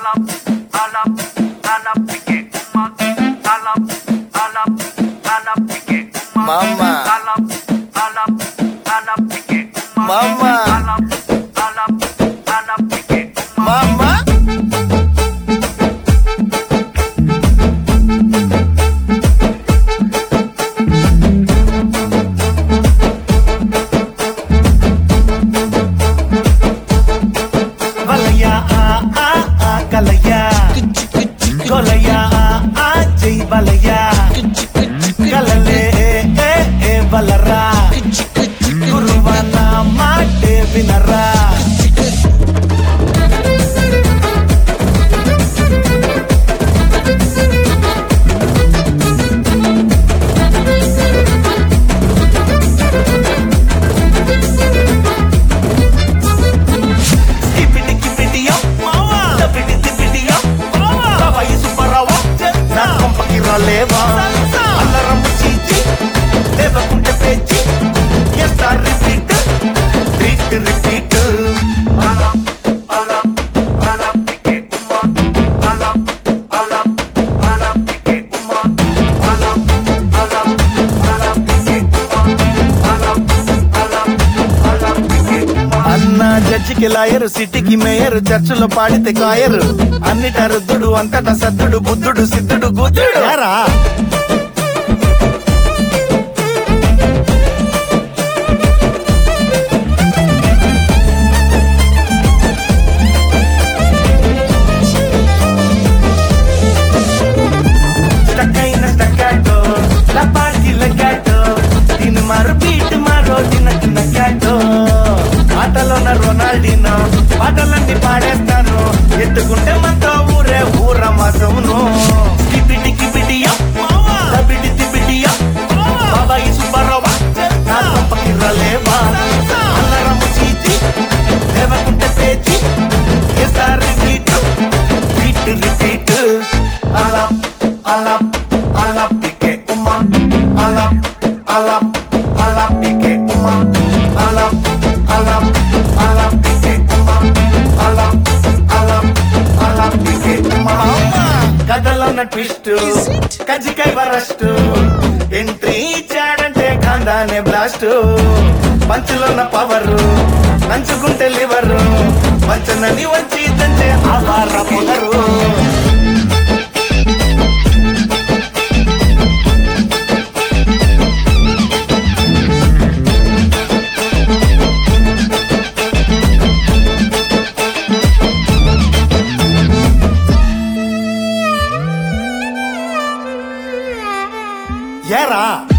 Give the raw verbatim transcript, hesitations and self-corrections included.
Mama, mama, mama. Valaya ah ah ah kalaya, golaya ah ah jai balaya, kalale eh eh eh balara, guruvana mate vinara. లేవా అల్లరం చీచి లేవకుంటే పేచి ఎస్తా repeat repeat repeat అలా అలా అలా PK ఉమ్మా అలా అలా అలా పికే ఉమ్మా అలా అలా అలా పికే ఉమ్మా అలా అలా అలా పికే ఉమ్మా అన్న జడ్జికి లాయరు సిటీకి మేయరు చర్చిలో పాడితే కాయరు అన్నిట రుద్దుడు అంతటా సద్దుడు బుద్ధుడు సిద్ధుడు గుద్దుడు యారా స్టక్కైన స్టక్కాటో లపాకి లగాటో దీని మారు బీట్ మారో తిన్న తిన్న క్యాటో ఆటలోన రొనాల్డినో పాటలన్నీ పాడేస్తాను ఎత్తుకుంటే మనతో ఊరే ఊర మాసమును కిబిడి కిబిడియా దబిడి దిబిడియా బాబాయి సుబ్బారావా నా పంపకి రలేవా అల్లరము చీచి లేవకుంటే పేచి ఎసారి బీట్ బీట్ రిపీట్ అలా అలా అలా పికే ఉమ్మా అలా అలా అలా పికే ఉమ్మా అలా అలా అలా పికే ఉమ్మా అలా అలా అలా పికే ఉమ్మా కథలో ఉన్న ట్విస్ట్ కజ్జికాయ వరస్ట్ ఎంట్రీ ఇచ్చాడంటే కాందానే బ్లాస్ట్ పంచులో ఉన్న పవరు నంచుకుంటే లివరు పంచనని వచ్చి తంటే ఆహార పొగరు ఏరా